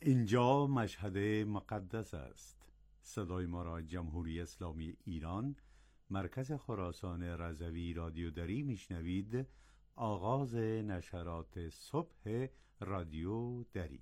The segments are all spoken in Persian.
اینجا مشهد مقدس است. صدای ما را جمهوری اسلامی ایران، مرکز خراسان رضوی رادیو دری میشنوید. آغاز نشرات صبح رادیو دری.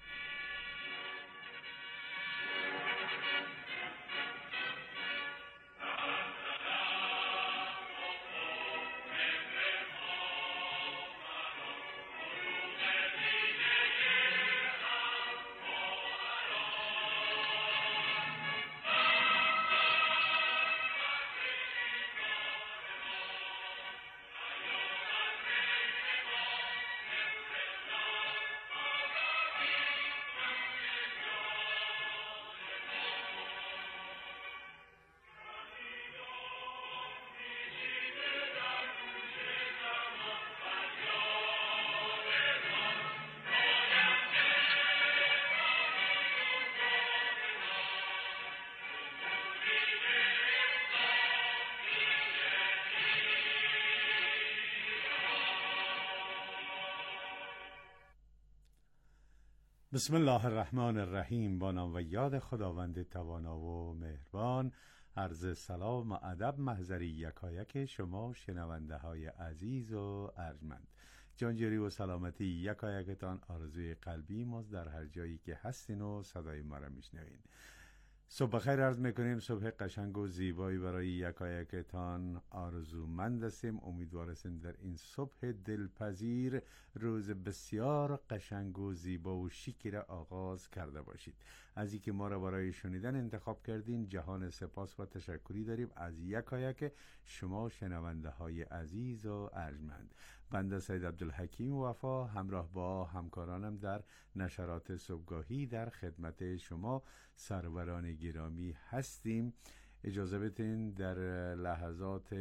بسم الله الرحمن الرحیم. با نام و یاد خداوند توانا و مهربان. عرض سلام و ادب محضری یکایک شما شنونده های عزیز و ارجمند. جانجوری و سلامتی یکایکتان آرزوی قلبی ماست در هر جایی که هستین و صدای ما را میشنوین. صبح بخیر عرض میکنیم. صبح قشنگ و زیبایی برای یکایکتان آرزومند هستیم. امیدوار هستیم در این صبح دلپذیر روز بسیار قشنگ و زیبا و شیکی را آغاز کرده باشید. از اینکه ما را برای شنیدن انتخاب کردین جهان سپاس و تشکری داریم از یکایک شما شنونده های عزیز و ارجمند. بنده سید عبدالحکیم وفا همراه با همکارانم در نشرات صبحگاهی در خدمت شما سروران گرامی هستیم. اجازه بدین در لحظات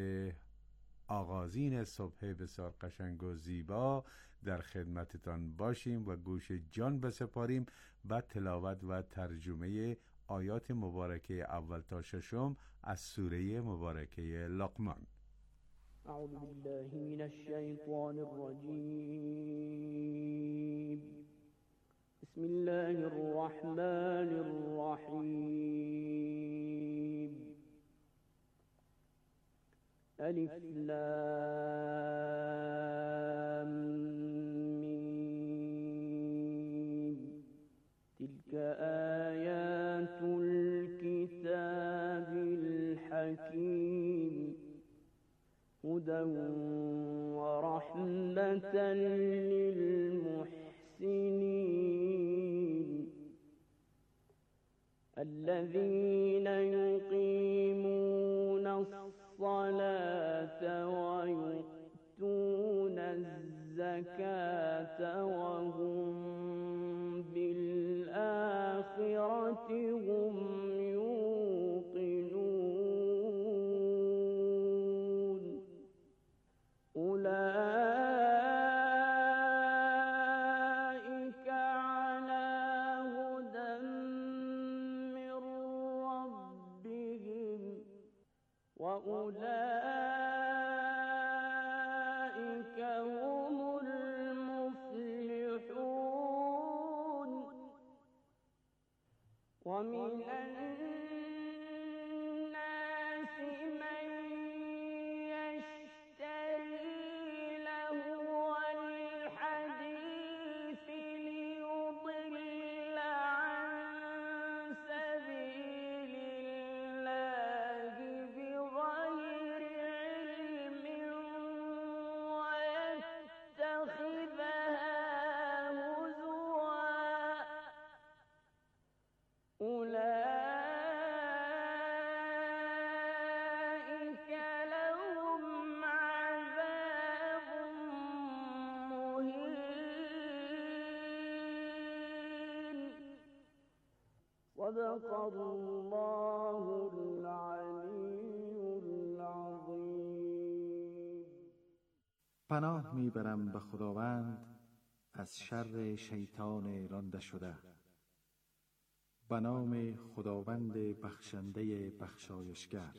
آغازین صبح بسیار قشنگ و زیبا در خدمتتان باشیم و گوش جان بسپاریم به تلاوت و ترجمه آیات مبارکه اول تا ششم از سوره مبارکه لقمان. اعوذ بالله من الشیطان الرجیم. بسم الله الرحمن الرحیم. الف لام میم. تلك آیات الكتاب الحکیم. هدى ورحمة للمحسنين الذين يقيمون الصلاة ويؤتون الزكاة وهم بالآخرة هم أولئك على هدى من ربهم وأولئك هم المفلحون. ومن الناس من صدق الله العلی العظیم. پناه میبرم به خداوند از شر شیطان رانده شده. به نام خداوند بخشنده بخشایشگر.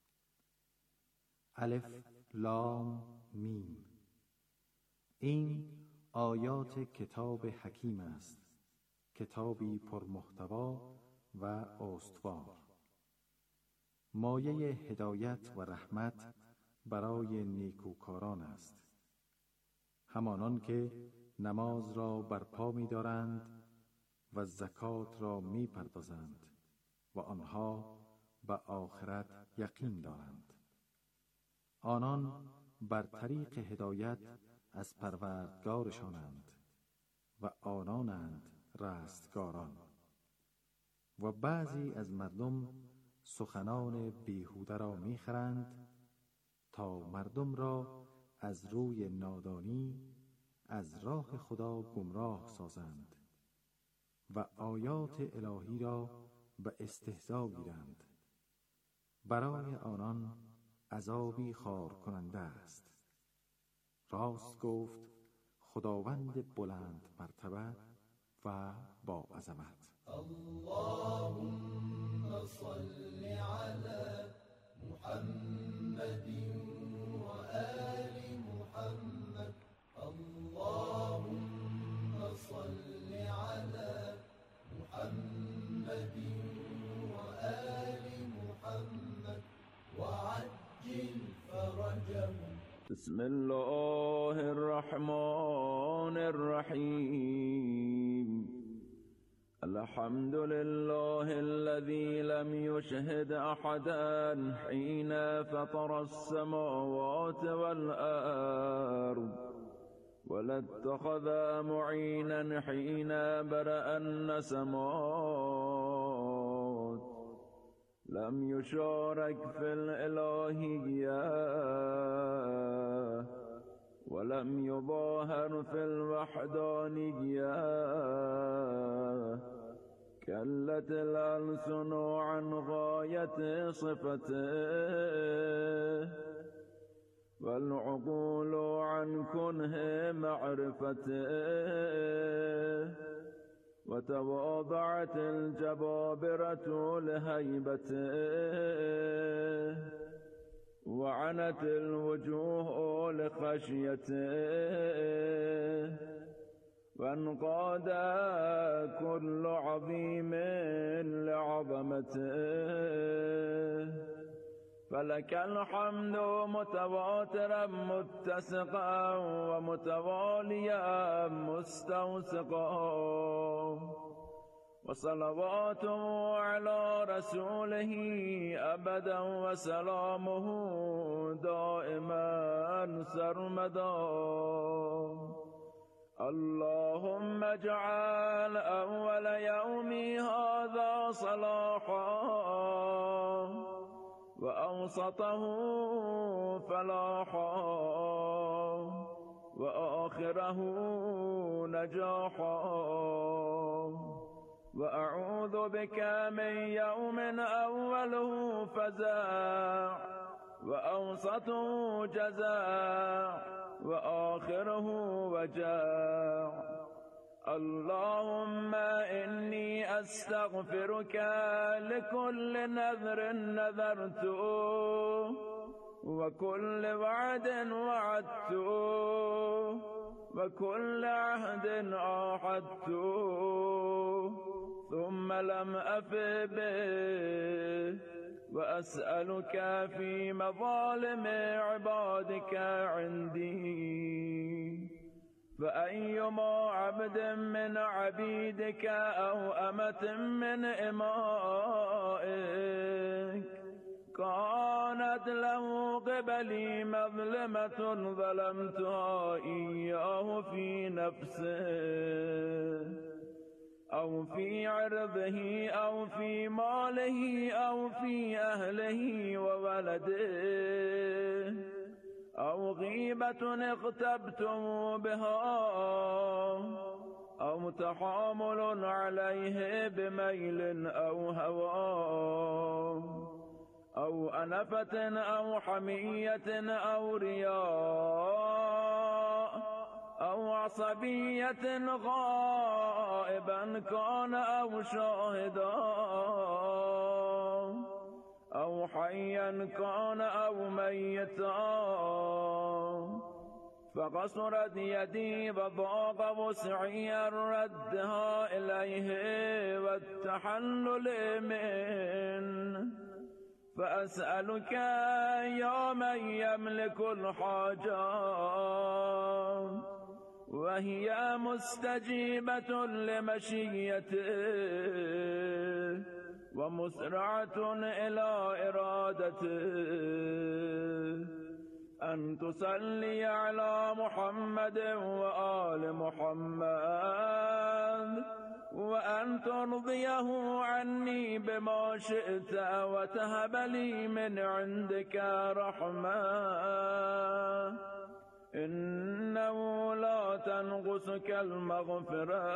الف لام میم. این آیات کتاب حکیم است کتابی پرمحتوا و استوار، مایه هدایت و رحمت برای نیکوکاران است، همانان که نماز را برپا می‌دارند و زکات را می‌پردازند و آنها به آخرت یقین دارند. آنان بر طریق هدایت از پروردگارشانند و آنانند رستگاران. و بعضی از مردم سخنان بیهوده را میخرند تا مردم را از روی نادانی از راه خدا گمراه سازند و آیات الهی را به استهزا گیرند. برای آنان عذابی خار کننده است. راست گفت خداوند بلند مرتبه و با عظمت. اللهم صل على محمد و آل محمد. اللهم صل على محمد و آل محمد وعجل فرجهم. بسم الله الرحمن الرحيم. الحمد لله الذي لم يشهد أحدا حين فطر السماوات والأرض ولا اتخذ معينا حين برأ النسمات. لم يشارك في الإلهية ولم يظاهر في الوحدانية. كلت الألسن عن غاية صفته والعقول عن كنه معرفته. وتواضعت الجبابرة لهيبته وعنت الوجوه لخشيته. وانقاد كل عظيم لعظمته. فلك الحمد متواترا متسقا ومتواليا مستوسقا. وصلواته على رسوله أبدا وسلامه دائما سرمدا. اللهم اجعل أول يومي هذا صلاحا وأوسطه فلاحا وآخره نجاحا. وأعوذ بك من يوم أوله فزاع وأوسطه جزاع وآخره وجاع. اللهم إني أستغفرك لكل نذر نذرته وكل وعد وعدته وكل عهد عاهدته ثم لم أف به. وأسألك في مظالم عبادك عندي. فأيما عبد من عبيدك أو أمة من إمائك كانت له قبلي مظلمة ظلمتها إياه في نفسه أو في عرضه أو في ماله أو في أهله وولده أو غيبة اغتبتم بها أو تحامل عليه بميل أو هوى أو أنفة أو حمية أو رياء أو عصبية غائبا كان أو شاهدا أو حيا كان أو ميتا. فقصرت يدي وضاق وسعي ردها إليه والتحلل منه فأسألك يا من يملك الحاجات وهي مستجيبة لمشيته ومسرعة إلى إرادته أن تصلي على محمد وآل محمد وأن ترضيه عني بما شئت وتهب لي من عندك رحمة إنه لا تنقصك المغفرة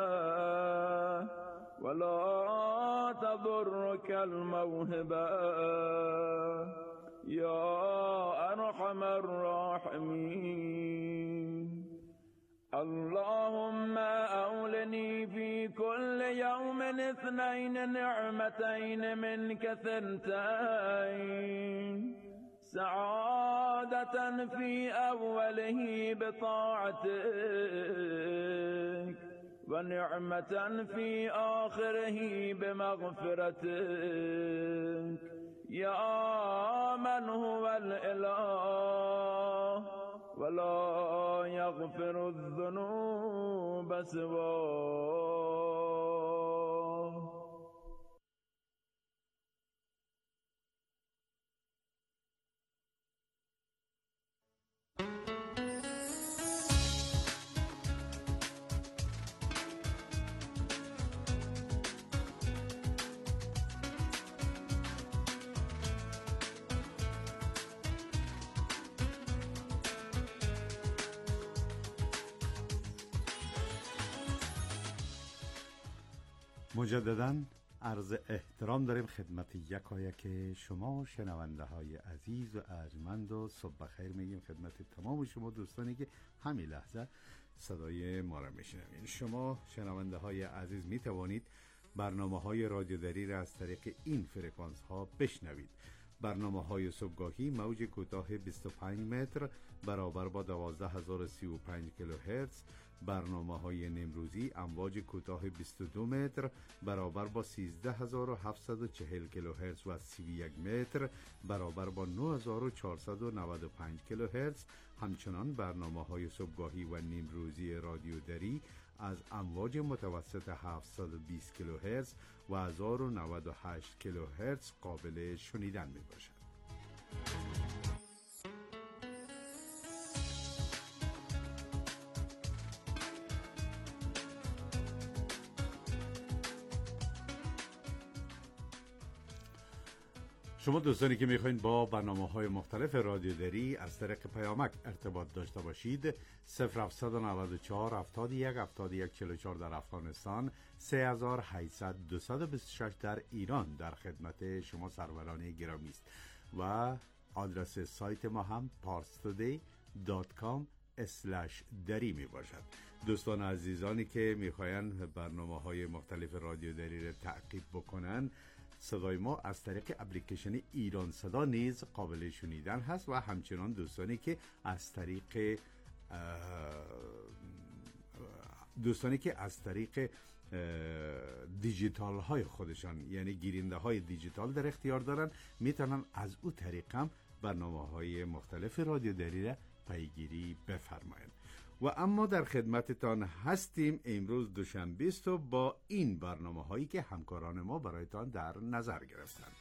ولا تضرك الموهبة يا أرحم الراحمين. اللهم أولني في كل يوم 2 نعمتين منك 2 سعادة في أوله بطاعتك ونعمة في آخره بمغفرتك يا من هو الإله ولا يغفر الذنوب سواه. مجدداً عرض احترام داریم خدمت یکایک شما شنونده های عزیز و ارجمند و صبح بخیر میگیم خدمت تمام شما دوستانی که همین لحظه صدای ما را میشنوید. شما شنونده های عزیز می توانید برنامه های رادیو دری را از طریق این فرکانس ها بشنوید. برنامه های صبحگاهی موج کوتاه 25 متر برابر با 12035 کیلوهرتز، برنامه های نمروزی امواج کوتاه 22 متر برابر با 13740 کیلوهرتز و 31 متر برابر با 9495 کیلوهرتز. همچنان برنامه های صبحگاهی و نمروزی رادیو دری از امواج متوسط 720 کیلوهرتز و 1098 کیلوهرتز قابل شنیدن می باشد. شما دوستانی که میخواین با برنامه‌های مختلف رادیو دری از طریق پیامک ارتباط داشته باشید 0794 71 71 44 در افغانستان، 3800 226 در ایران در خدمت شما سروران گرامی است و آدرس سایت ما هم parstoday.com/dari می باشد. دوستان عزیزانی که میخواین برنامه‌های مختلف رادیو دری را تعقیب بکنن، صدای ما از طریق اپلیکیشن ایران صدا نیز قابل شنیدن هست و همچنان دوستانی که از طریق دیجیتال های خودشان یعنی گیرنده های دیجیتال در اختیار دارن میتونن از او طریق هم برنامه های مختلف رادیو دری را پیگیری بفرمایند. و اما در خدمتتان هستیم امروز دوشنبه است و با این برنامه هایی که همکاران ما برایتان در نظر گرفتند.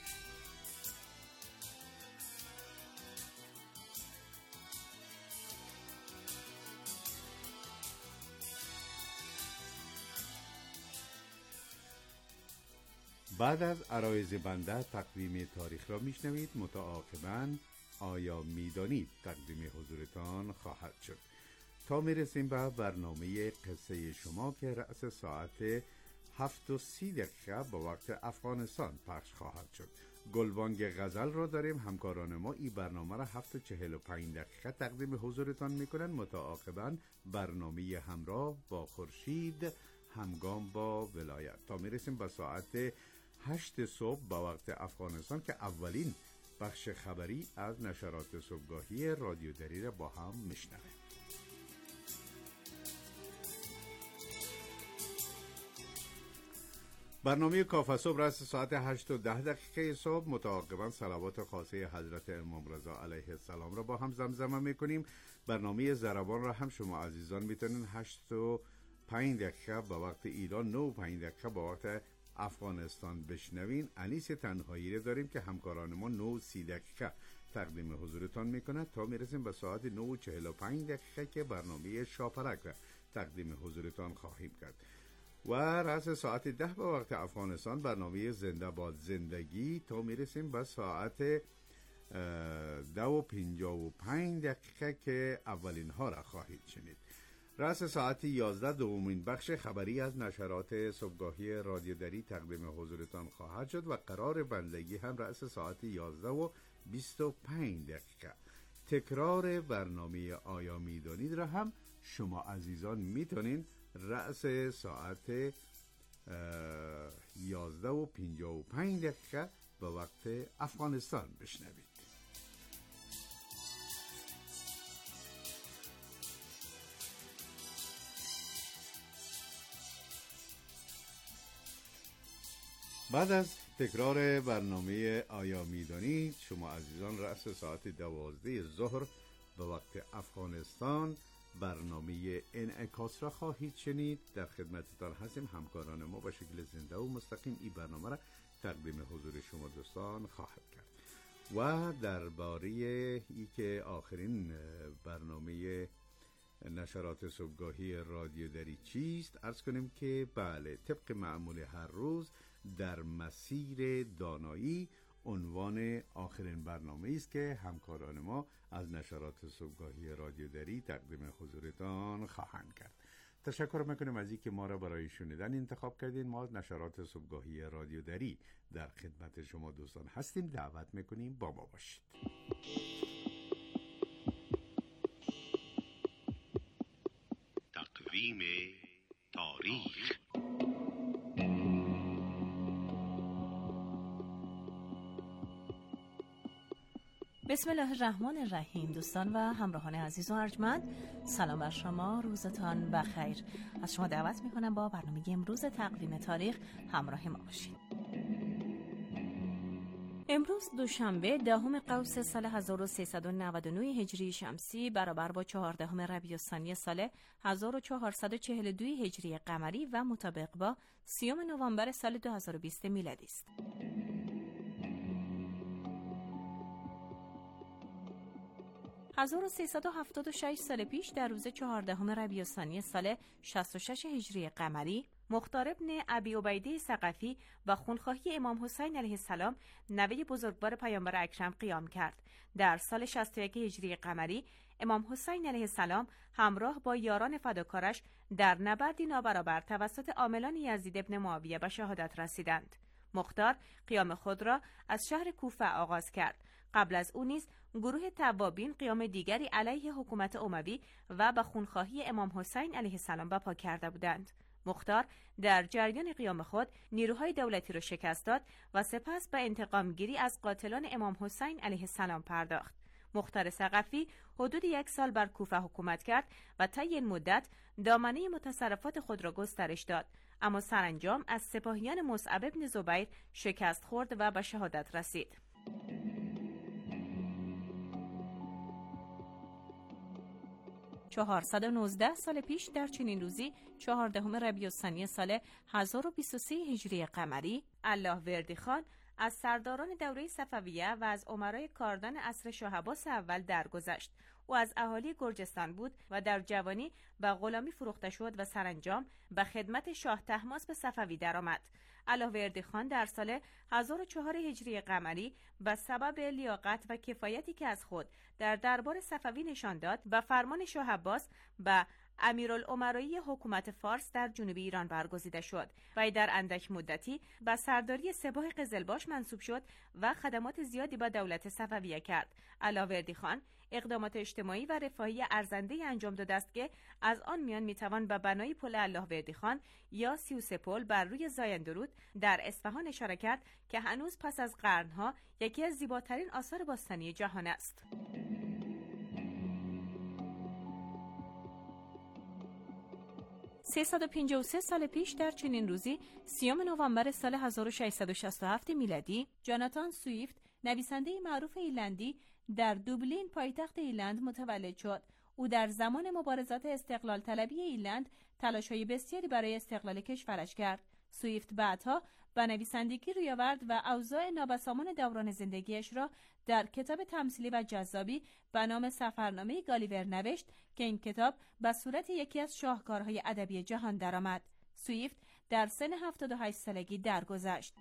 بعد از عرایض بنده تقویم تاریخ را میشنوید. متعاقباً آیا میدانید تقدیم حضورتان خواهد شد تا میرسیم به برنامه قصه شما که رأس ساعت 7:30 به وقت افغانستان پخش خواهد شد. گلبانگ غزل را داریم. همکاران ما این برنامه را 7:45 تقدیم حضورتان میکنن. متعاقباً برنامه همراه با خورشید همگام با ولایت تا میرسیم به ساعت 8 صبح به وقت افغانستان که اولین بخش خبری از نشرات صبحگاهی رادیو دری را با هم میشنویم. برنامه کافه صبح رأس ساعت 8:10 صبح متعاقبا صلوات خاصه حضرت امام رضا علیه السلام را با هم زمزمه میکنیم. برنامه ضربان را هم شما عزیزان میتونین 8:05 به وقت ایران، 9:05 به وقت افغانستان بشنوین. انیس تنهایی را داریم که همکاران ما 9:30 تقدیم حضورتان میکنه تا میرسیم به ساعت 9:45 که برنامه شاپرک را تقدیم حضورتان خواهیم کرد. و رأس ساعت 10 به وقت افغانستان برنامه زنده باد زندگی تا میرسیم به ساعت 2:55 که اولین ها را خواهید شنید. رأس ساعت 11 دومین بخش خبری از نشرات صبحگاهی رادیو دری تقدیم حضورتان خواهد شد و قرار بندگی هم رأس ساعت 11:25. تکرار برنامه آیا میدانید را هم شما عزیزان میتونین رأس ساعت 11:55 به وقت افغانستان بشنوید. بعد از تکرار برنامه آیا میدانید شما عزیزان رأس ساعت 12 ظهر به وقت افغانستان برنامه انعکاس را خواهید شنید. در خدمتتان هستیم. همکاران ما با شکل زنده و مستقیم این برنامه را تقدیم حضور شما دوستان خواهد کرد. و درباره ای که آخرین برنامه نشرات صبحگاهی رادیو دری چیست عرض کنیم که بله، طبق معمول هر روز در مسیر دانایی عنوان آخرین برنامه است که همکاران ما از نشرات صبحگاهی رادیو دری تقدیم حضورتان خواهند کرد. تشکر میکنیم از اینکه ما را برای شنیدن انتخاب کردین. ما از نشرات صبحگاهی رادیو دری در خدمت شما دوستان هستیم. دعوت میکنیم با ما باشید. تقویم تاریخ. بسم الله الرحمن الرحیم. دوستان و همراهان عزیز و ارجمند، سلام بر شما، روزتان بخیر. از شما دعوت میکنم با برنامه امروز تقویم تاریخ همراه ما باشید. امروز دوشنبه 10 قوس سال 1399 هجری شمسی برابر با 14 ربیع الثانی سال 1442 هجری قمری و مطابق با 30 نوامبر سال 2020 میلادی است. 1376 سال پیش در روز 14 ربیع الثانی سال 66 هجری قمری مختار ابن ابی عبیده ثقفی و خونخواهی امام حسین علیه السلام نوه بزرگوار پیامبر اکرم قیام کرد. در سال 61 هجری قمری امام حسین علیه السلام همراه با یاران فداکارش در نبردی نابرابر توسط عاملان یزید ابن معاویه به شهادت رسیدند. مختار قیام خود را از شهر کوفه آغاز کرد. قبل از او نیز گروه توابین قیام دیگری علیه حکومت اموی و به خونخواهی امام حسین علیه السلام برپا کرده بودند. مختار در جریان قیام خود نیروهای دولتی را شکست داد و سپس به انتقام گیری از قاتلان امام حسین علیه السلام پرداخت. مختار ثقفی حدود 1 سال بر کوفه حکومت کرد و طی این مدت دامنه متصرفات خود را گسترش داد، اما سرانجام از سپاهیان مصعب بن زبیر شکست خورد و به شهادت رسید. 419 سال پیش در چنین روزی 14 ربیع الثانی سال 1023 هجری قمری اللهوردی خان از سرداران دوره صفویه و از امرای کاردان عصر شاه عباس اول درگذشت. او از اهالی گرجستان بود و در جوانی به غلامی فروخته شد و سرانجام به خدمت شاه طهماسپ صفوی درآمد. اللهوردی خان در سال 1004 هجری قمری به سبب لیاقت و کفایتی که از خود در دربار صفوی نشان داد به فرمان شاه عباس به امیرالامرایی حکومت فارس در جنوب ایران برگزیده شد و در اندک مدتی به سرداری سپاه قزلباش منصوب شد و خدمات زیادی به دولت صفویه کرد. اللهوردی خان اقدامات اجتماعی و رفاهی ارزنده انجام داده است که از آن میان میتوان به بنای پل اللهوردی خان یا 33 پل بر روی زایندرود در اصفهان اشاره کرد که هنوز پس از قرنها یکی از زیباترین آثار باستانی جهان است. 353 سال پیش در چنین روزی 30 نوامبر سال 1667 میلادی جاناتان سویفت نویسنده معروف ایرلندی در دوبلین پایتخت ایرلند متولد شد. او در زمان مبارزات استقلال طلبی ایرلند تلاش‌های بسیاری برای استقلال کشورش کرد. سویفت بعدها به نویسندگی روی آورد و اوضاع نابسامان دوران زندگیش را در کتاب تمثیلی و جذابی به نام سفرنامه گالیور نوشت که این کتاب به صورت یکی از شاهکارهای ادبی جهان درآمد. سویفت در سن 78 سالگی درگذشت.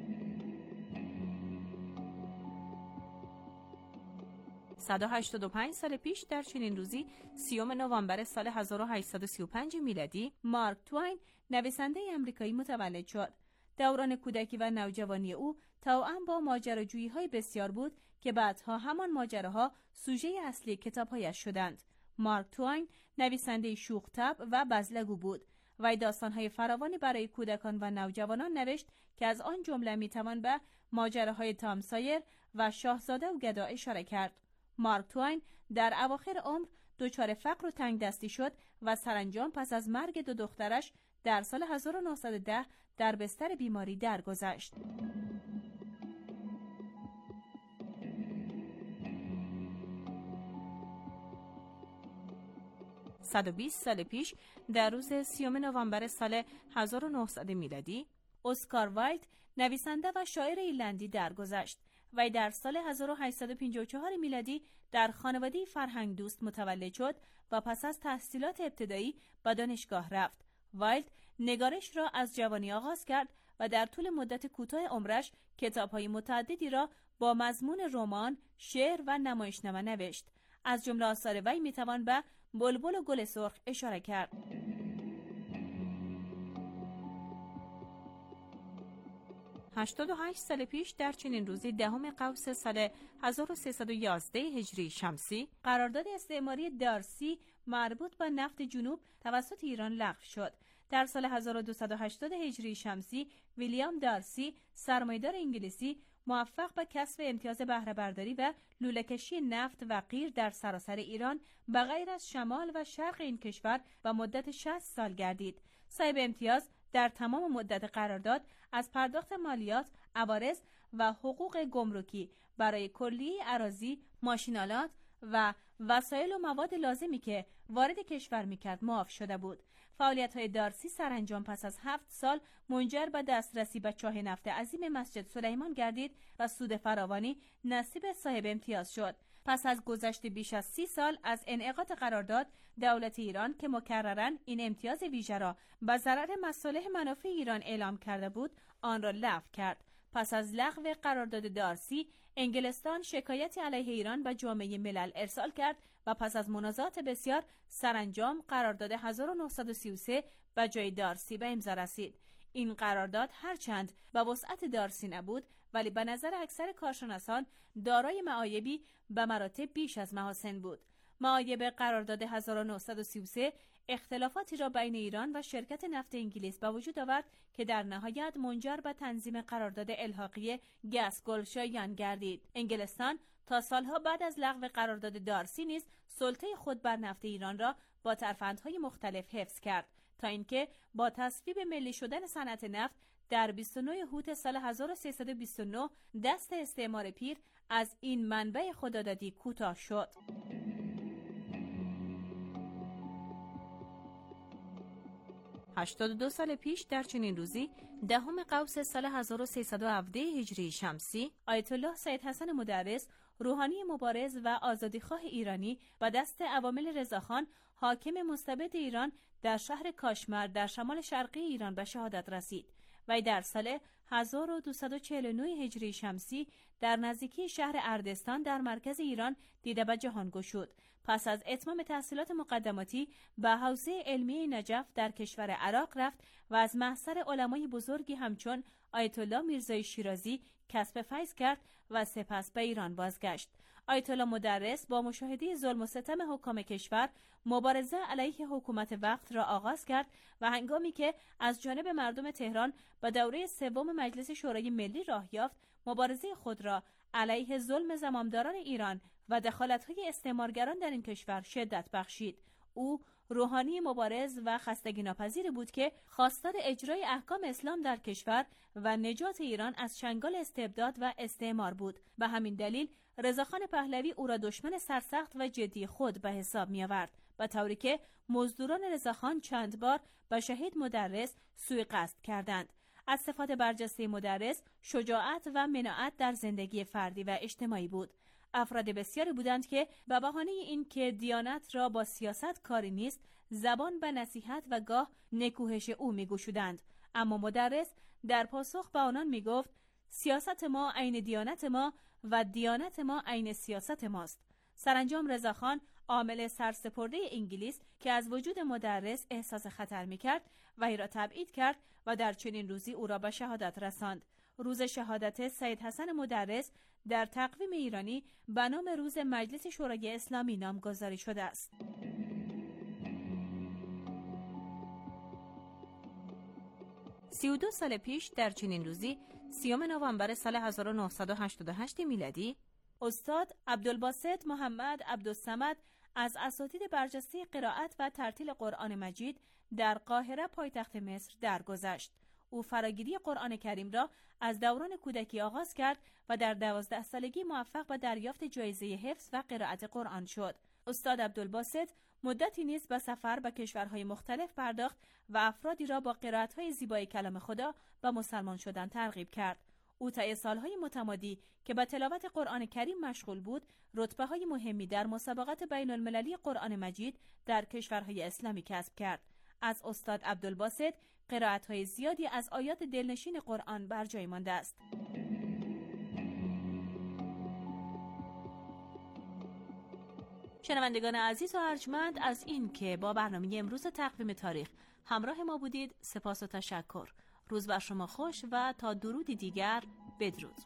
صد و 85 سال پیش در چنین روزی 30 نوامبر سال 1835 میلادی مارک توین نویسنده آمریکایی متولد شد. دوران کودکی و نوجوانی او توأم با ماجراجویی‌های بسیار بود که بعدها همان ماجراها سوژه اصلی کتاب‌هایش شدند. مارک توین نویسنده شوخ‌طبع و بزلگو بود. وی داستان‌های فراوانی برای کودکان و نوجوانان نوشت که از آن جمله می‌توان به ماجراهای تام سایر و شاهزاده و گدا اشاره کرد. مارک توین در اواخر عمر دچار فقر و تنگدستی شد و سرانجام پس از مرگ دو دخترش در سال 1910 در بستر بیماری درگذشت. صد و 20 سال پیش در روز 30 نوامبر سال 1900 میلادی اسکار وایلد نویسنده و شاعر ایرلندی درگذشت. وی در سال 1854 میلادی در خانواده فرهنگ دوست متولد شد و پس از تحصیلات ابتدایی به دانشگاه رفت. وایلد نگارش را از جوانی آغاز کرد و در طول مدت کوتاه عمرش کتاب‌های متعددی را با مضمون رمان، شعر و نمایشنامه نوشت. از جمله آثار وی میتوان به بلبل و گل سرخ اشاره کرد. 88 سال پیش در چنین روزی 10 قوس سال 1311 هجری شمسی قرارداد استعماری دارسی مربوط به نفت جنوب توسط ایران لغو شد. در سال 1280 هجری شمسی ویلیام دارسی سرمایه‌دار انگلیسی موفق به کسب امتیاز بهره برداری و لوله‌کشی نفت و قیر در سراسر ایران به غیر از شمال و شرق این کشور به مدت 60 سال گردید. صاحب امتیاز در تمام مدت قرارداد از پرداخت مالیات، عوارض و حقوق گمرکی برای کلیه اراضی، ماشینالات و وسایل و مواد لازمی که وارد کشور می‌کرد معاف شده بود. فعالیت‌های دارسی سرانجام پس از 7 سال منجر به دسترسی به چاه نفت عظیم مسجد سلیمان گردید و سود فراوانی نصیب صاحب امتیاز شد. پس از گذشت بیش از 30 سال از انعقاد قرارداد، دولت ایران که مکرراً این امتیاز ویژه را به ضرر مصالح منافع ایران اعلام کرده بود، آن را لغو کرد. پس از لغو قرارداد دارسی، انگلستان شکایتی علیه ایران به جامعه ملل ارسال کرد و پس از منازعات بسیار سرانجام قرارداد 1933 به جای دارسی به امضا رسید. این قرارداد هرچند به وسعت دارسی نبود، ولی به نظر اکثر کارشناسان دارای معایبی به مراتب بیش از محاسن بود. معایب قرارداد 1933 اختلافاتی را بین ایران و شرکت نفت انگلیس به وجود آورد که در نهایت منجر به تنظیم قرارداد الحاقی گسگلشایان گردید. انگلستان تا سالها بعد از لغو قرارداد دارسی نیز سلطه خود بر نفت ایران را با ترفندهای مختلف حفظ کرد تا اینکه با تصویب ملی شدن صنعت نفت در 29 هوت سال 1329 دست استعمار پیر از این منبع خدادادی کوتاه شد. 82 سال پیش در چنین روزی 10 قوس سال 1317 هجری شمسی آیت الله سید حسن مدرس روحانی مبارز و آزادیخواه ایرانی با دست عوامل رضاخان حاکم مستبد ایران در شهر کاشمر در شمال شرقی ایران به شهادت رسید. وی در سال 1249 هجری شمسی در نزدیکی شهر اردستان در مرکز ایران دیده به جهان گشود. پس از اتمام تحصیلات مقدماتی به حوزه علمی نجف در کشور عراق رفت و از محضر علمای بزرگی همچون آیت الله میرزای شیرازی کسب فیض کرد و سپس به ایران بازگشت. آیت الله مدرس با مشاهده ظلم و ستم حکام کشور مبارزه علیه حکومت وقت را آغاز کرد و هنگامی که از جانب مردم تهران به دوره سوم مجلس شورای ملی راه یافت، مبارزه خود را علیه ظلم زمامداران ایران و دخالت‌های استعمارگران در این کشور شدت بخشید. او روحانی مبارز و خستگی ناپذیری بود که خواستار اجرای احکام اسلام در کشور و نجات ایران از چنگال استبداد و استعمار بود. به همین دلیل رضاخان پهلوی او را دشمن سرسخت و جدی خود به حساب می آورد، به طوری که مزدوران رضاخان چند بار به شهید مدرس سوء قصد کردند. از صفات برجسته مدرس شجاعت و مناعت در زندگی فردی و اجتماعی بود. افراد بسیاری بودند که به بهانه اینکه دیانت را با سیاست کاری نیست، زبان به نصیحت و گاه نکوهش او می‌گشودند. اما مدرس در پاسخ به آنان می‌گفت سیاست ما عین دیانت ما و دیانت ما عین سیاست ماست. سرانجام رضاخان عامل سرسپرده انگلیس که از وجود مدرس احساس خطر می‌کرد وی را تبعید کرد و در چنین روزی او را به شهادت رساند. روز شهادت سید حسن مدرس در تقویم ایرانی به نام روز مجلس شورای اسلامی نامگذاری شده است. 32 سال پیش در چنین روزی 30 نوامبر سال 1988 میلادی استاد عبدالباسط محمد عبدالصمد از اساتید برجسته قرائت و ترتیل قرآن مجید در قاهره پایتخت مصر درگذشت. او فراگیری قرآن کریم را از دوران کودکی آغاز کرد و در 12 سالگی موفق به دریافت جایزه حفظ و قرائت قرآن شد. استاد عبدالباسط مدتی نیز به سفر به کشورهای مختلف پرداخت و افرادی را با قرائت‌های زیبای کلام خدا به مسلمان شدن ترغیب کرد. او طی سالهای متمادی که به تلاوت قرآن کریم مشغول بود، رتبه‌های مهمی در مسابقات بین‌المللی قرآن مجید در کشورهای اسلامی کسب کرد. از استاد عبدالباسط قرائت‌های زیادی از آیات دلنشین قرآن بر جای مانده است. شنوندگان عزیز و ارجمند، از این که با برنامه امروز تقویم تاریخ همراه ما بودید سپاس و تشکر. روز بر شما خوش و تا درودی دیگر بدرود.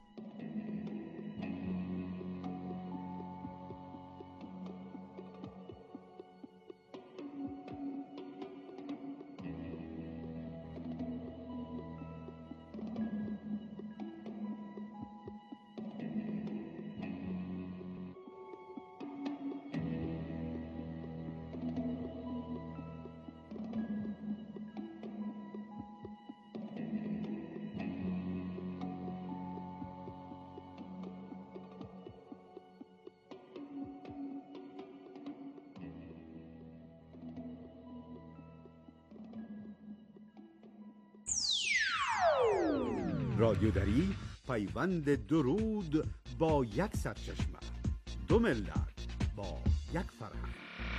رادیو دری پیوند درود با یک سرچشمه، دو ملت با یک فرهنگ.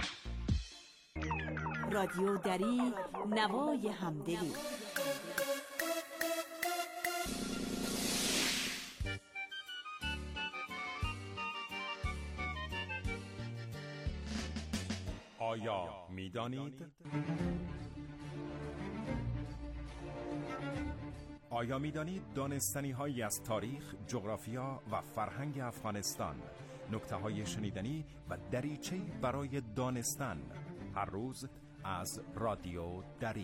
رادیو دری، نوای همدلی. آیا می‌دانید؟ آیا می‌دانید دانستنی‌هایی از تاریخ، جغرافیا و فرهنگ افغانستان، نکته‌های شنیدنی و دریچه‌ای برای دانستن، هر روز از رادیو دری.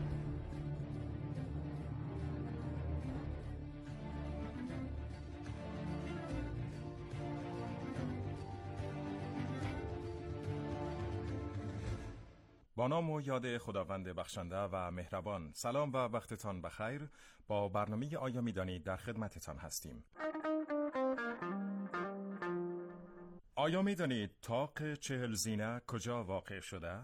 با نام و یاد خداوند بخشنده و مهربان. سلام و وقتتان بخیر. با برنامه آیا می‌دانید در خدمتتان هستیم. آیا می‌دانید طاق چهلزینه کجا واقع شده؟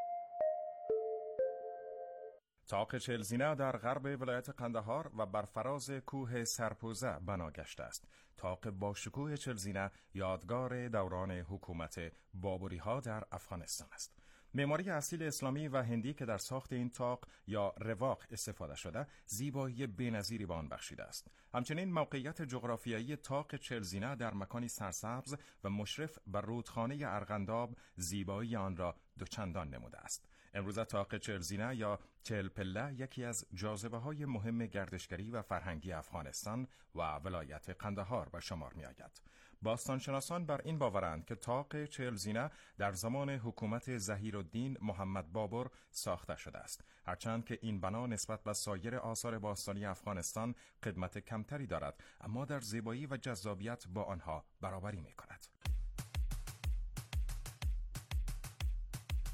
طاق چهلزینه در غرب ولایت قندهار و بر فراز کوه سرپوزه بنا گشته است. طاق با شکوه چهلزینه یادگار دوران حکومت بابری‌ها در افغانستان است. معماری اصیل اسلامی و هندی که در ساخت این طاق یا رواق استفاده شده، زیبایی بی‌نظیری به آن بخشیده است. همچنین موقعیت جغرافیایی طاق چهلزینه در مکانی سرسبز و مشرف بر رودخانه ارغنداب زیبایی آن را دوچندان نموده است. امروز طاق چهلزینه یا چهلپله یکی از جاذبه‌های مهم گردشگری و فرهنگی افغانستان و ولایت قندهار به شمار می‌آید. باستانشناسان بر این باورند که طاق چهلزینه در زمان حکومت ظهیرالدین محمد بابر ساخته شده است، هرچند که این بنا نسبت به سایر آثار باستانی افغانستان قدمت کمتری دارد، اما در زیبایی و جذابیت با آنها برابری می‌کند.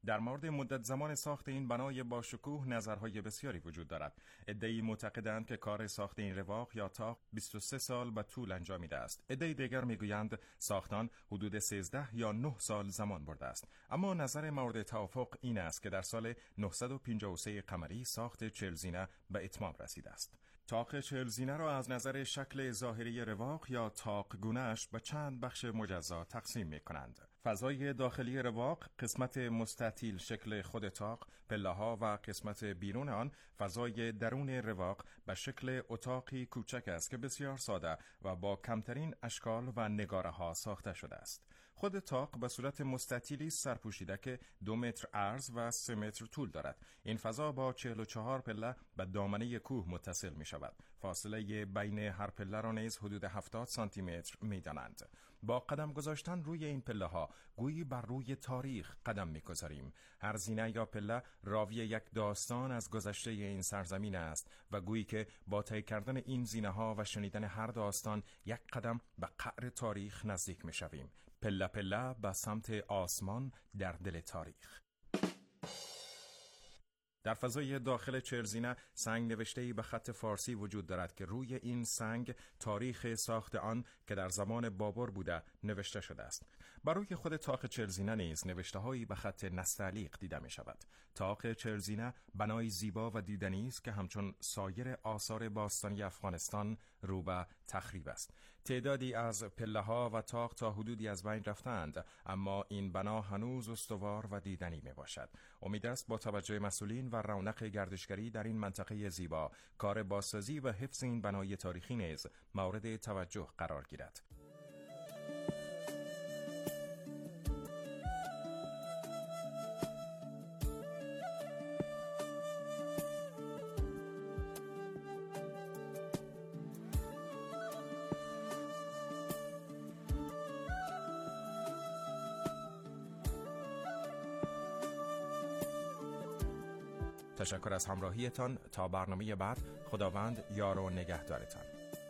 در مورد مدت زمان ساخت این بنای با شکوه نظرهای بسیاری وجود دارد. عده‌ای معتقدند که کار ساخت این رواق یا تاق 23 سال به طول انجامیده است. عده‌ای دیگر میگویند ساخت آن حدود 13 یا 9 سال زمان برده است. اما نظر مورد توافق این است که در سال 953 قمری ساخت 40 زینه به اتمام رسیده است. تاق 40 زینه را از نظر شکل ظاهری رواق یا تاق گونه‌اش به چند بخش مجزا تقسیم می‌کنند. فضای داخلی رواق، قسمت مستطیل شکل خود تاق، پله‌ها و قسمت بیرون آن، فضای درون رواق به شکل اتاقی کوچک است که بسیار ساده و با کمترین اشکال و نگاره‌ها ساخته شده است. خود تاق به صورت مستطیلی سرپوشیده که 2 متر عرض و 3 متر طول دارد. این فضا با 44 پله به دامنه کوه متصل می شود. فاصله بین هر پله را نیز حدود 70 سانتی متر می دانند. با قدم گذاشتن روی این پله ها گویی بر روی تاریخ قدم می گذاریم. هر زینه یا پله راوی یک داستان از گذشته این سرزمین است و گویی که با طی کردن این زینه ها و شنیدن هر داستان یک قدم به قعر تاریخ نزدیک می شویم. پله پله به سمت آسمان در دل تاریخ. در فضای داخل 40 زینه سنگ نوشته‌ای به خط فارسی وجود دارد که روی این سنگ تاریخ ساخت آن که در زمان بابر بوده نوشته شده است. بر روی خود تاق 40 زینه نیز نوشته‌هایی به خط نستعلیق دیده می شود. تاق 40 زینه بنای زیبا و دیدنی است که همچون سایر آثار باستانی افغانستان رو به تخریب است. تعدادی از پله‌ها و تاق تا حدودی از بین رفتند، اما این بنا هنوز استوار و دیدنی می باشد. امید است با توجه مسئولین و رونق گردشگری در این منطقه زیبا، کار بازسازی و حفظ این بنای تاریخی نیز مورد توجه قرار گیرد. تشکر از همراهیتان. تا برنامه بعد، خداوند یار و نگهدارتان.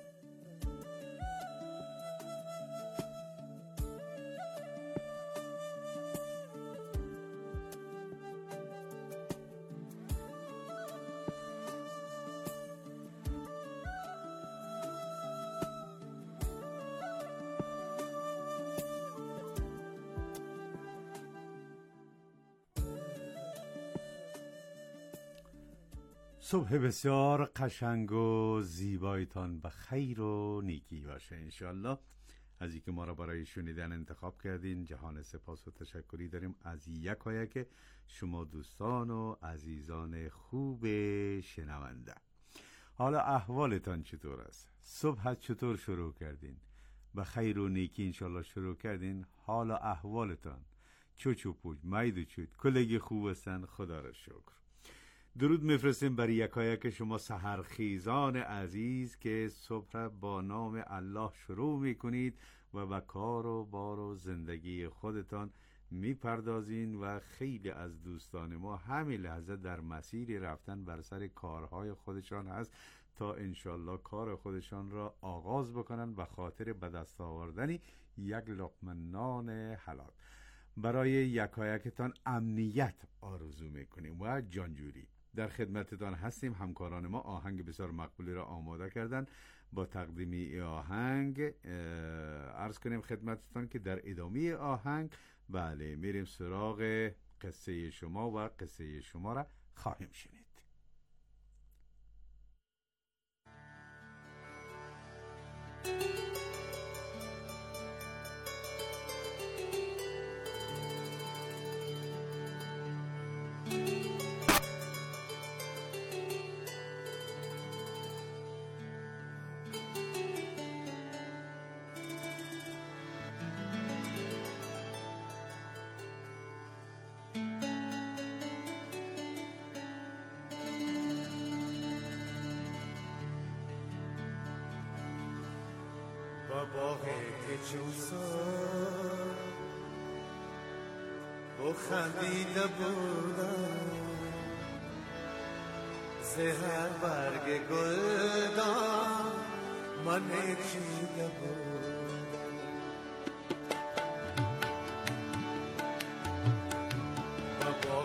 صبح بسیار قشنگ و زیبایتان به خیر و نیکی باشه انشالله. از اینکه ما را برای شنیدن انتخاب کردین جهان سپاس و تشکری داریم از یکایک شما دوستان و عزیزان خوب شنونده. حالا احوالتان چطور است؟ صبح چطور شروع کردین؟ به خیر و نیکی انشالله شروع کردین؟ حالا احوالتان چو پوچ میدو چود کلگی خوب هستن؟ خدا را شکر. درود میفرستیم برای یکایک شما سحرخیزان عزیز که صبح با نام الله شروع میکنید و به کار و بار و زندگی خودتان میپردازین و خیلی از دوستان ما همین لحظه در مسیر رفتن بر سر کارهای خودشان هست تا انشالله کار خودشان را آغاز بکنن به خاطر به دست آوردن یک لقمه نان حلال. برای یکایکتان امنیت آرزو میکنیم و جانجوری. در خدمتتان هستیم. همکاران ما آهنگ بسیار مقبولی را آماده کردن. با تقدیم ای آهنگ عرض کنیم خدمتتان که در ادامه آهنگ بله میریم سراغ قصه شما و قصه شما را خواهیم شنید. باغ کچوسا و خندیده بودم زهر برگ گلدان من چیده بودم.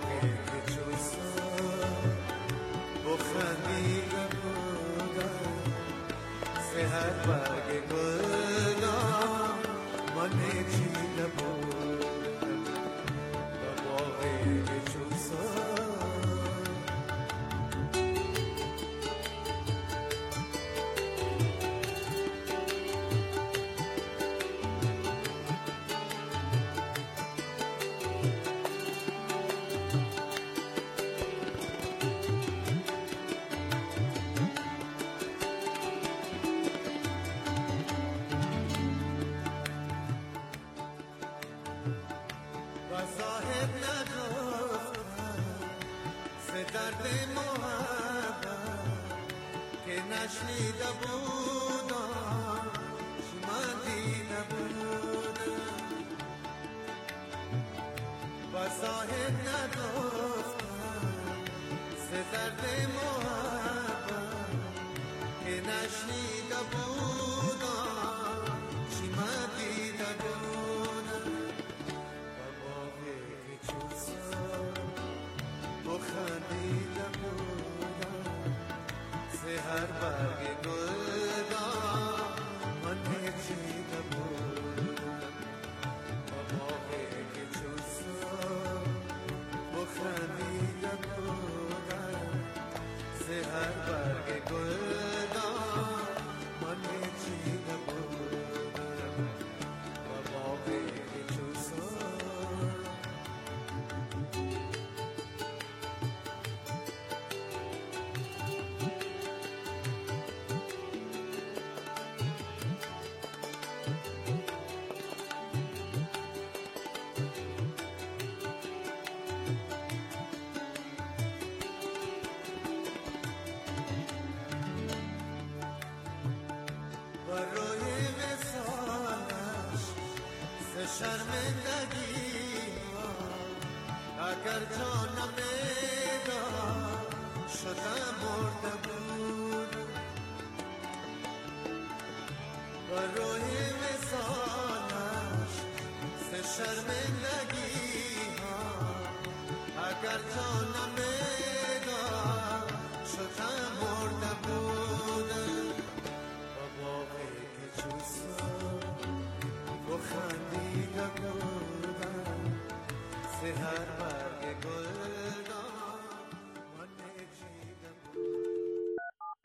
من چیده بودم و باقی چوسا درد محبت که نشنیده بودم من دیده بودم و ظاهر نداشتم سه درد محبت که نشنیده بودم من دیده بودم و باقی چوسا خندیده بودم سحر برگ گلدان من چیده بودم و باقی که چوسا خندیده بودم سحر برگ گلدان من چیده بودم و باقی که چوسا شرمندگی اگر جانم داد شدم مرده بود و روی مثالش سه شرمندگی اگر جانم داد شدم مرده بود و باقی که چوسا و خندیده بودم سحر برگ گلدان من چیده بودم.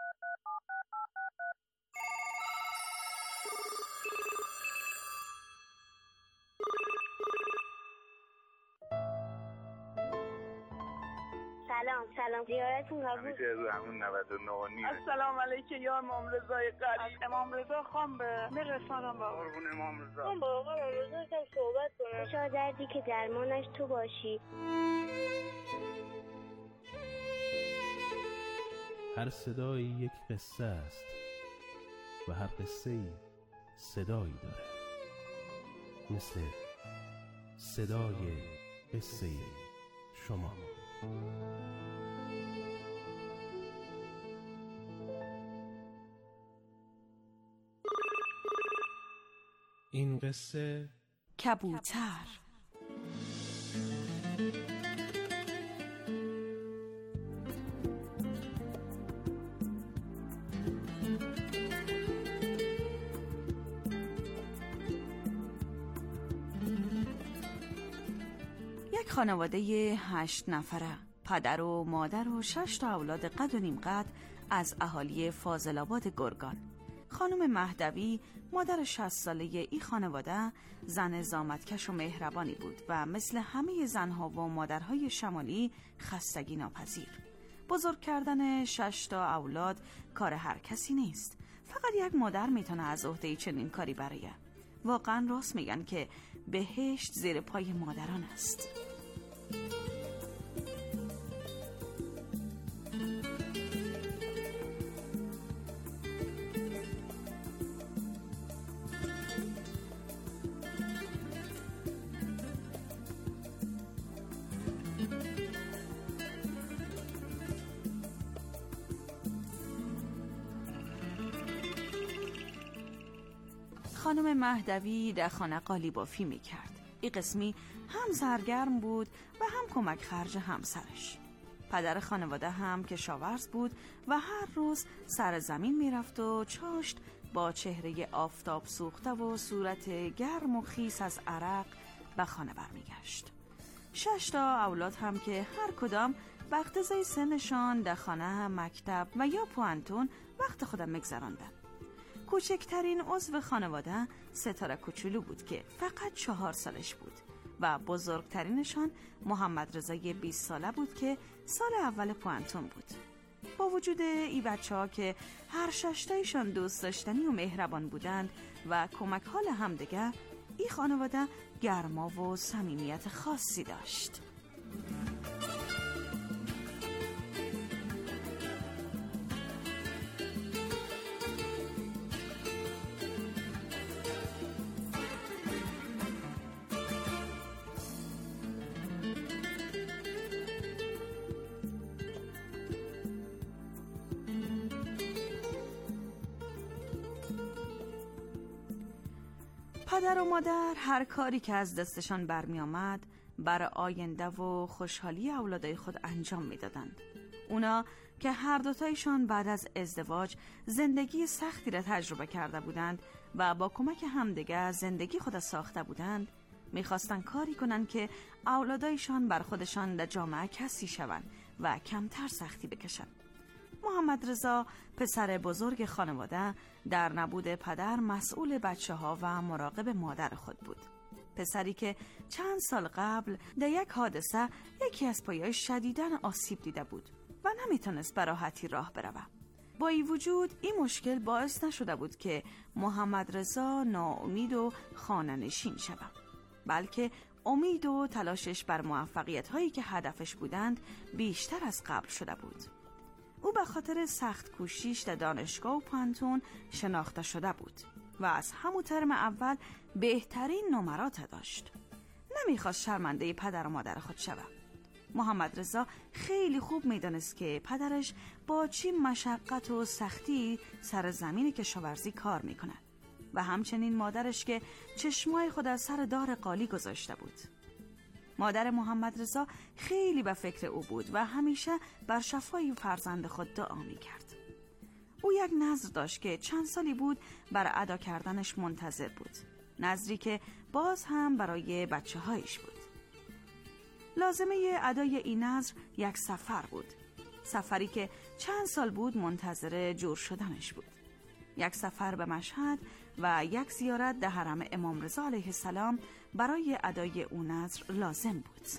سلام زیارتون قبول. همیشه از همون 99 السلام علیکم یا امام رضای قریب. امام رضا خان به میرسانم با قربون امام رضا. من با آقا رضا کم صحبت کنم. شاید دردی که درمانش تو باشی. هر صدایی یک قصه است و هر قصه‌ای صدایی داره، مثل صدای قصه شما. این قصه کبوتر. یک خانواده 8 نفره، پدر و مادر و 6 تا اولاد قد و نیم قد از اهالی فاضل‌آباد گرگان. خانم مهدوی مادر 60 ساله این خانواده زن زامتکش و مهربانی بود و مثل همه زنها و مادرهای شمالی خستگی ناپذیر. بزرگ کردن 6 تا اولاد کار هر کسی نیست. فقط یک مادر میتونه از عهده چنین کاری بره. واقعا راست میگن که بهشت زیر پای مادران است. خانم مهدوی در خانه قالیبافی میکرد. این قسمی هم سرگرم بود و هم کمک خرج همسرش. پدر خانواده هم کشاورز بود و هر روز سر زمین میرفت و چاشت با چهره آفتاب سوخته و صورت گرم و خیس از عرق به خانه برمیگشت. 6 تا اولاد هم که هر کدام وقت اقتضای سنشان در خانه، مکتب و یا پوانتون وقت خودم میگذراندن. کوچکترین عضو خانواده ستاره کوچولو بود که فقط 4 سالش بود و بزرگترینشان محمد رضای 20 ساله بود که سال اول پوانتون بود. با وجود این بچه‌ها که هر 6 تایشان دوست داشتنی و مهربان بودند و کمک حال همدیگر، این خانواده گرما و صمیمیت خاصی داشت. پدر و مادر هر کاری که از دستشان برمی آمد برای آینده و خوشحالی اولادای خود انجام می دادند. اونا که هر دوتایشان بعد از ازدواج زندگی سختی را تجربه کرده بودند و با کمک همدیگر زندگی خود ساخته بودند، میخواستن کاری کنن که اولادایشان بر خودشان در جامعه کسی شوند و کمتر سختی بکشند. محمد رضا پسر بزرگ خانواده در نبود پدر مسئول بچه ها و مراقب مادر خود بود. پسری که چند سال قبل در یک حادثه یکی از پایه‌اش شدیداً آسیب دیده بود و نمیتونست به راحتی راه برود. با این وجود این مشکل باعث نشده بود که محمد رضا ناامید و خانه نشین شود، بلکه امید و تلاشش بر موفقیت هایی که هدفش بودند بیشتر از قبل شده بود. او به خاطر سخت کوشش در دانشگاه و پوانتون شناخته شده بود و از همون ترم اول بهترین نمرات داشت. نمیخواست شرمنده پدر و مادر خود شود. محمد رضا خیلی خوب میدانست که پدرش با چی مشقت و سختی سر زمین کشاورزی کار میکنه و همچنین مادرش که چشمای خود از سر دار قالی گذاشته بود. مادر محمد رضا خیلی به فکر او بود و همیشه بر شفای فرزند خود دعا میکرد. او یک نذر داشت که چند سالی بود بر ادا کردنش منتظر بود. نذری که باز هم برای بچه هایش بود. لازمه ادای این نذر یک سفر بود. سفری که چند سال بود منتظر جور شدنش بود. یک سفر به مشهد و یک زیارت در حرم امام رضا علیه السلام برای ادای اون نذر لازم بود.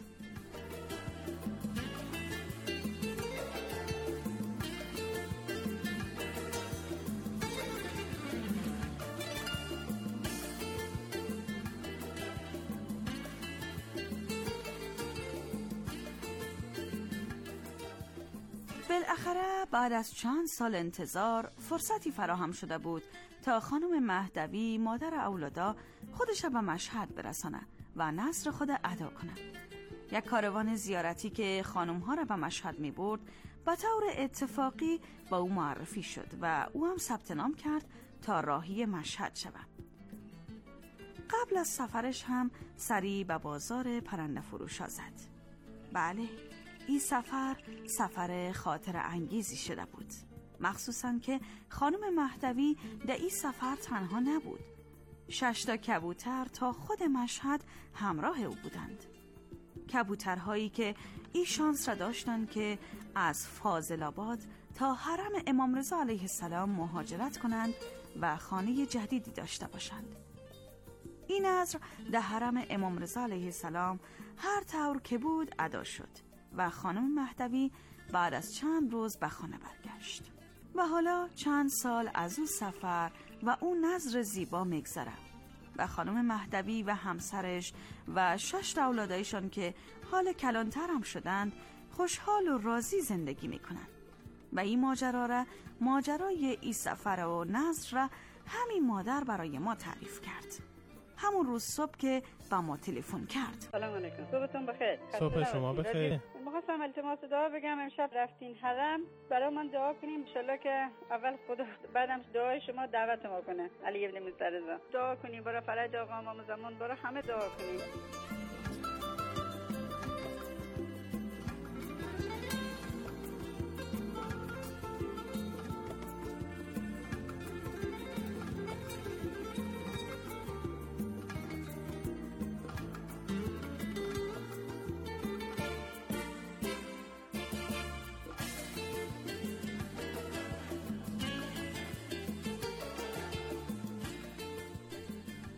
بالاخره بعد از چند سال انتظار فرصتی فراهم شده بود تا خانم مهدوی مادر اولادا خودش به مشهد برسانه و نذر خود ادا کنه. یک کاروان زیارتی که خانم ها را به مشهد می برد به طور اتفاقی با او معرفی شد و او هم ثبت نام کرد تا راهی مشهد شود. قبل از سفرش هم سری به بازار پرنده فروشا زد. بله، این سفر خاطر انگیزی شده بود، مخصوصاً که خانم مهدوی در این سفر تنها نبود. 6 تا کبوتر تا خود مشهد همراه او بودند. کبوترهایی که این شانس را داشتند که از فاضل آباد تا حرم امام رضا علیه السلام مهاجرت کنند و خانه جدیدی داشته باشند. این نذر در حرم امام رضا علیه السلام هر طور که بود ادا شد و خانم مهدوی بعد از چند روز به خانه برگشت. و حالا چند سال از او سفر و اون نذر زیبا میگذره و خانم مهدوی و همسرش و 6 تا اولادایشان که حال کلانتر هم شدند خوشحال و راضی زندگی میکنن. و این ماجرای این سفر و نذر را همین مادر برای ما تعریف کرد. همون روز صبح که با ما تلفن کرد. سلام علیکم. صبحتون بخیر. صبح شما بخیر. می‌خواستم التماس دعا بگم. امشب رفتین حرم، برای من دعا کنیم ان شاءالله که اول خدا بعدم دعای شما دعوت ما کنه. علی ابن موسی رضا دعا کنیم، برای فرج آقا امام زمان، برای همه دعا کنیم.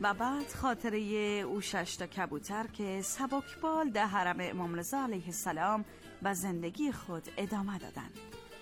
و بعد خاطره او 6 تا کبوتر که سبکبال در حرم امام رضا علیه السلام و زندگی خود ادامه دادند.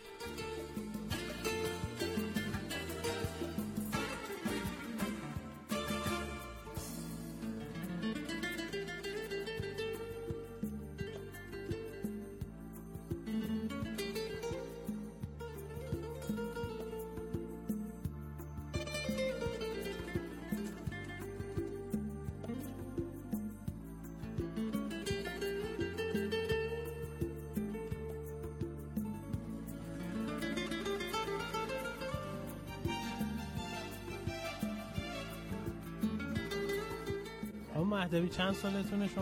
مهدوی چند سالتونه شما؟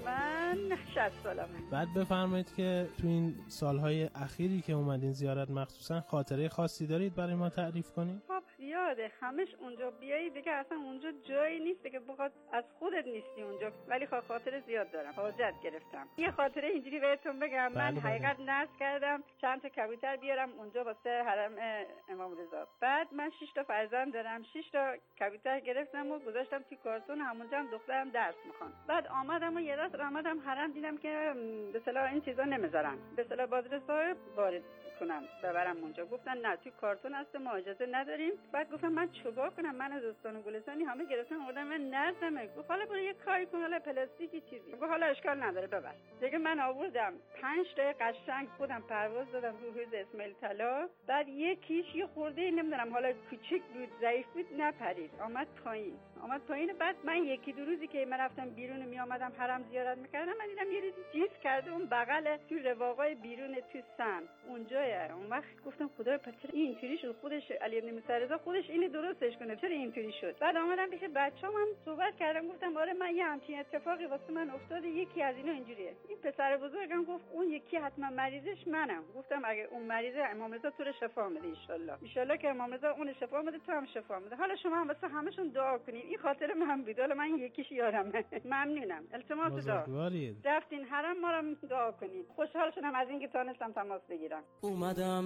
من 60 سالمه. بعد بفرمایید که تو این سالهای اخیری که اومدین زیارت مخصوصا خاطره خاصی دارید برای ما تعریف کنید؟ خب زیاده، همش اونجا بیایی دیگه اصلا اونجا جایی نیست دیگه، بخواد از خودت نیستی اونجا، ولی خاطره زیاد دارم. حاجت گرفتم. یه خاطره اینجوری بهتون بگم. من حقیقت نذر کردم چند تا کبوتر بیارم اونجا واسه حرم امام رضا. بعد من 6 تا فرزند دارم، 6 تا کبوتر گرفتم و گذاشتم تو کارتون، همونجا هم دخترم درس میخوان. بعد آمدم و یه راست آمدم حرم، دیدم که به اصطلاح این چیزا نمیذارن، به اصطلاح بازرسا وارد کنم ببرم اونجا. گفتن نه توی کارتون هست، ما اجازه نداریم. بعد گفتم من چیکار کنم؟ من از دوستان گلستانی همه گرفتم آوردم، من نرسمه. گفت حالا برو یه کاری کن، حالا پلاستیکی چیزی. گفت حالا اشکال نداره ببر. دیگه من آوردم 5 تا قشنگ خودم پرواز دادم رو حوض اسماعیل طلا. بعد یکیش یه خورده نمیدونم حالا کوچیک بود ضعیف بود نپرید، آمد پایین. بعد من یکی دو روزی که من رفتم بیرون می آمدم حرم زیارت میکردم، من دیدم یه روزی جیس کرده اون بغل تو رواقای بیرون تو سن اونجا. اون وقت گفتم خدایا پس چرا اینطوری شد؟ خودش علی ابن موسی رضا خودش اینو درستش کنه، چرا اینطوری شد؟ بعد آمدم پیش بچه‌ام هم صحبت کردم، گفتم آره من یه همچین اتفاقی واسه من افتاده، یکی از اینا اینجوریه. این پسر بزرگم گفت اون یکی حتما مریضش منم. گفتم اگه اون مریضه امام رضا تو رو شفا میده ان شاء الله که امام رضا اون شفا میده، تو هم شفا میده. حالا شما هم واسه همشون دعا کنید. این خاطر من بود، حالا من یکیش یادمه. ممنونم. التماس دعا. رفتین حرم ما رو دعا کنید. خوشحال شدم از اینکه تونستم تماس بگیرم. اومدم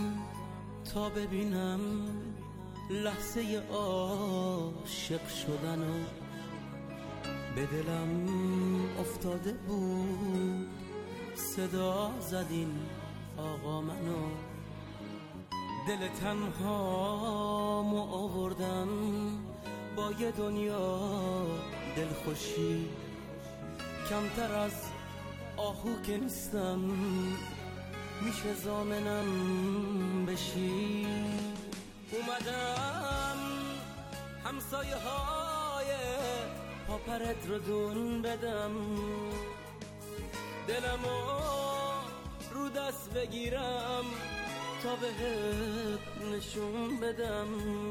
تا ببینم لحظه عاشق شدن و به دلم افتاده بود صدا زدین آقا منو، دل تنهامو آوردم با یه دنیا دلخوشی، کمتر از آهو که نیستم میشه زامنم بشی. اومدم همسایه های پاپرت رو دون بدم، دلمو رو دست بگیرم تا بهت نشون بدم،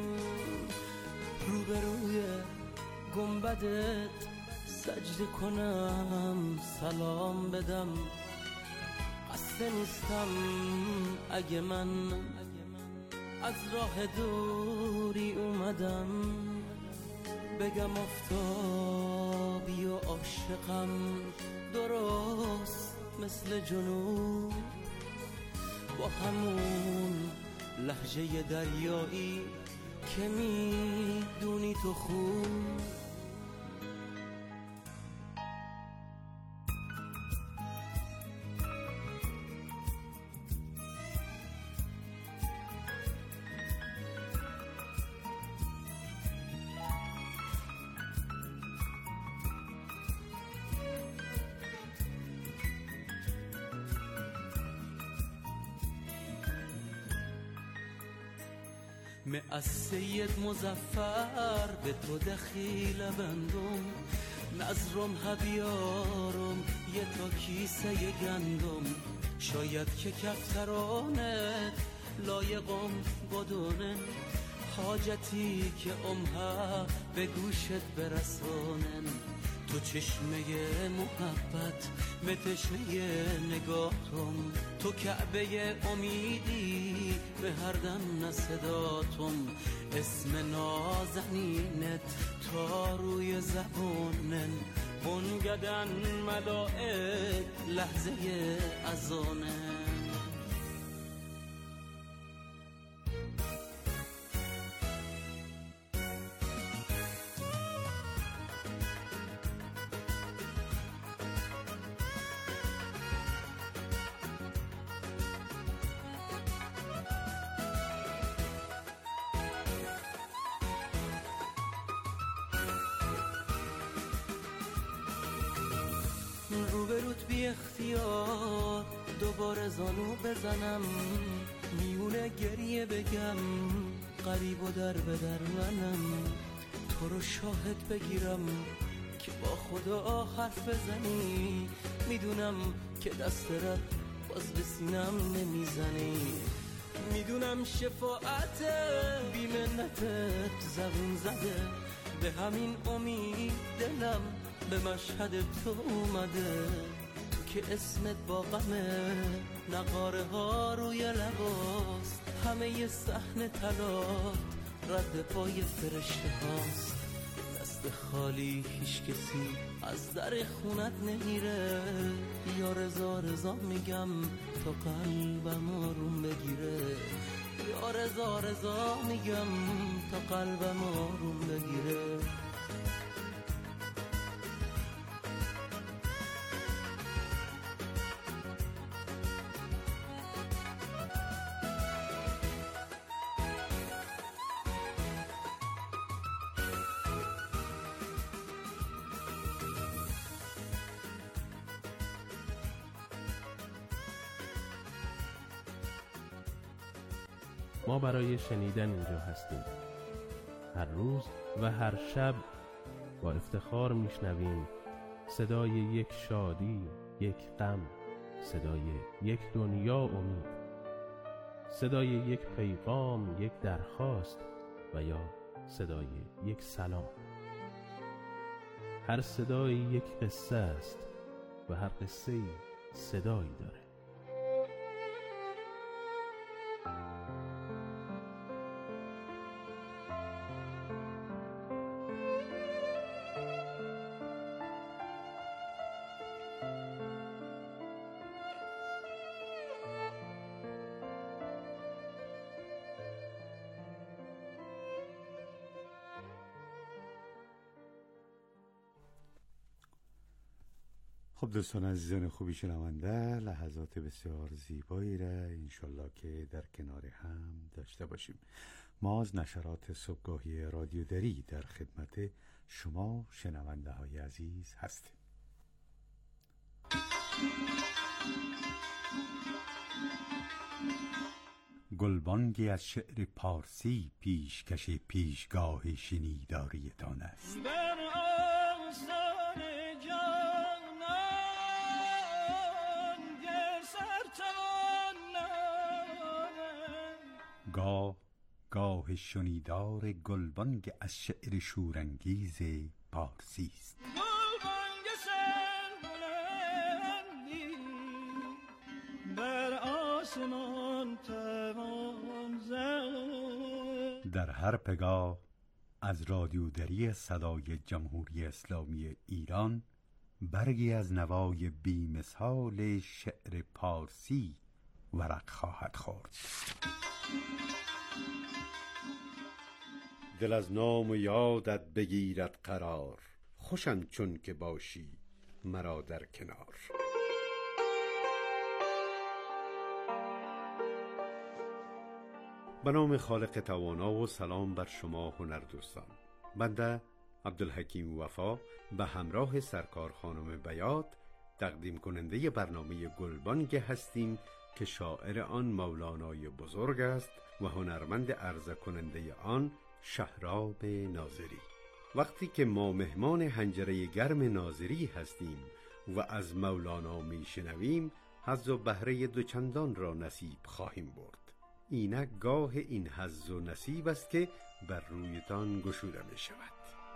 روبروی گنبدت سجده کنم سلام بدم. خسته نیستم اگه من از راه دوری اومدم، بگم آفتابی و عاشقم درست مثل جنوب، با همون لهجه دریایی که میدونی تو خوب. از سید مظفر به تو دخیل بندم، نظرم هبیارم یه تا کیسه گندم، شاید که کفترانت لایقم بدونن، حاجتی که امها به گوشت برسونن، تو چشمه محبت متشمه نگاهتم، تو کعبه امیدی به هر دم صداتم، اسم نازنینت تا روی زبونن، بنگدن ملائک لحظه اذانن. روبروت بی اختیار دوباره زانو بزنم، میونه گریه بگم قریب و در به در منم، تو رو شاهد بگیرم که با خدا حرف بزنی، میدونم که دست رد باز به سینم نمیزنی، میدونم شفاعت بی منتت زبون زده، به همین امید دلم به مشهد تو اومده، تو که اسمت با غمه، نقاره ها روی لباست، همه ی صحن طلات رد پای فرشته هاست، دست خالی هیچ کسی از در خونت نمیره، یا رضا رضا میگم تا قلبم آروم بگیره، یا رضا رضا میگم تا قلبم آروم بگیره. ما برای شنیدن اینجا هستیم. هر روز و هر شب با افتخار میشنویم صدای یک شادی، یک غم، صدای یک دنیا امید، صدای یک پیغام، یک درخواست و یا صدای یک سلام. هر صدای یک قصه است و هر قصه صدایی داره. خب دوستان عزیزان خوبی شنونده، لحظات بسیار زیبایی را انشالله که در کنار هم داشته باشیم. ما از نشرات صبحگاهی رادیو دری در خدمت شما شنونده های عزیز هستیم. گلبانگی از شعر پارسی پیشکش پیشگاه شنیداریتان است. گاه شنیدار گلبانگ از شعر شورانگیز پارسی است. در هر پگاه از رادیو دری صدای جمهوری اسلامی ایران برگی از نوای بی‌مثال شعر پارسی ورق خواهد خورد. دل از نام و یادت بگیرد قرار، خوشم چون که باشی مرا در کنار. به نام خالق توانا و سلام بر شما هنردوستان. بنده عبدالحکیم وفا به همراه سرکار خانم بیات تقدیم کننده برنامه گلبانگ هستیم که شاعر آن مولانای بزرگ است و هنرمند عرضه کننده آن شهراب ناظری. وقتی که ما مهمان حنجره گرم ناظری هستیم و از مولانا می شنویم، حظ و بهره دوچندان را نصیب خواهیم برد. اینک گاه این حظ و نصیب است که بر رویتان گشوده می شود.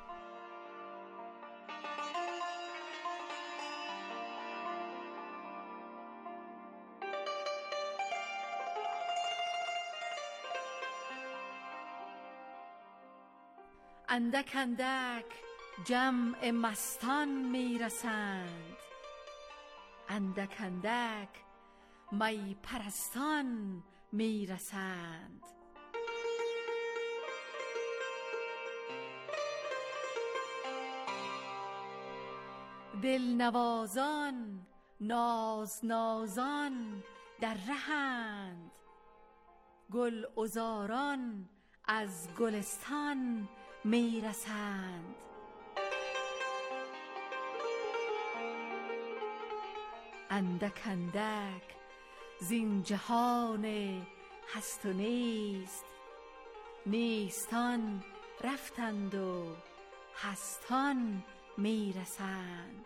اندک اندک جمع مستان میرسند، اندک اندک می پرستان میرسند. دل نوازان ناز نازان در رهند، گل عذاران از گلستان میرسند. اندک اندک زین جهان هست و نیست. نیستان رفتند و هستان میرسند.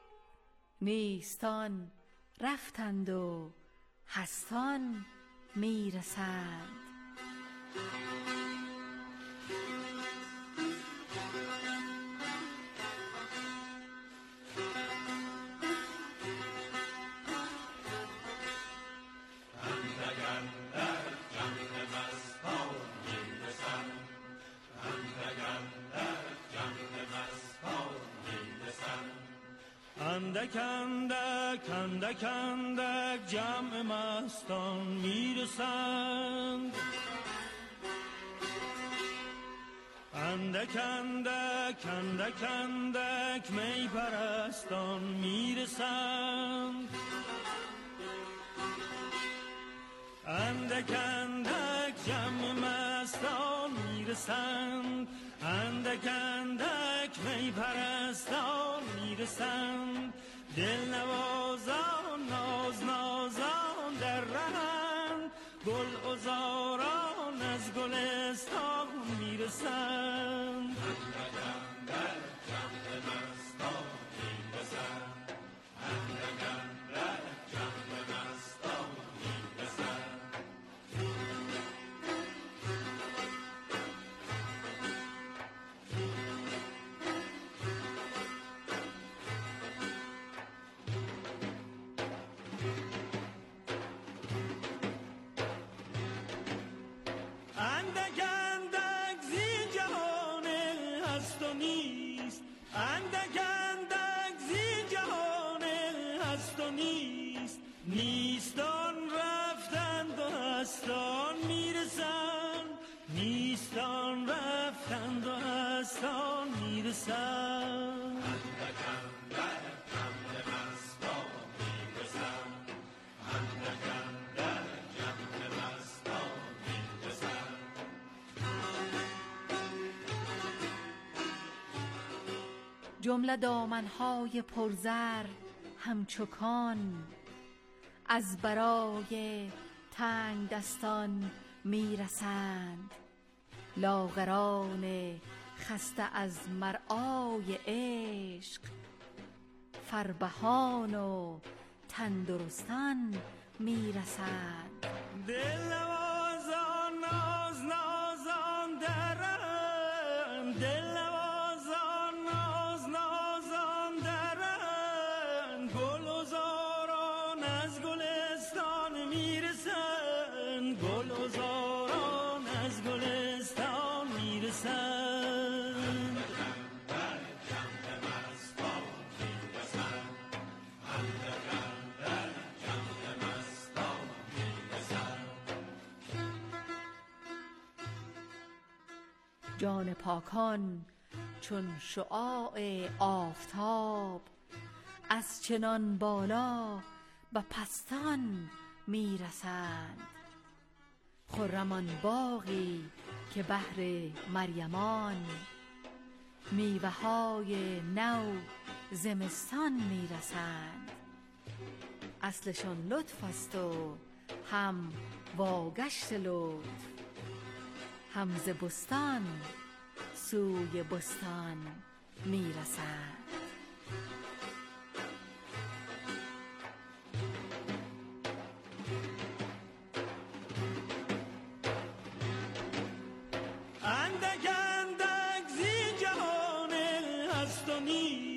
نیستان رفتند و هستان میرسند. اندک اندک اندک اندک جمع مستان میرسند. اندک اندک اندک اندک می پرستان میرسند. اندک اندک جمع مستان میرسند. اندک اندک می پرستان میرسند. دل نوازان ناز نازان در رهند. گل عذاران از گلستان میرسند. نیستان رفتند و هستان میرسند. نیستان رفتند و هستان میرسند. جمله دامنهای پرزر همچوکان از برای تنگ دستان میرسند. لاغران خسته از مرعای عشق فربهان و تندرستان میرسند. دل نوازان ناز نازان درند. دل نوازان ناز نازان درند. گل عذاران از گلستان میرسند. گل عذاران از گلستان میرسند. جان پاکان چون شعاع آفتاب از چنان بالا به پستان میرسند. خرمان باغی که بهر مریمان میوه های نو زمستان میرسند. اصلشان لطف است و هم واگشت لطف. هم ز بستان سوی بستان میرسند. اندک اندک زی جهان هست و نیست.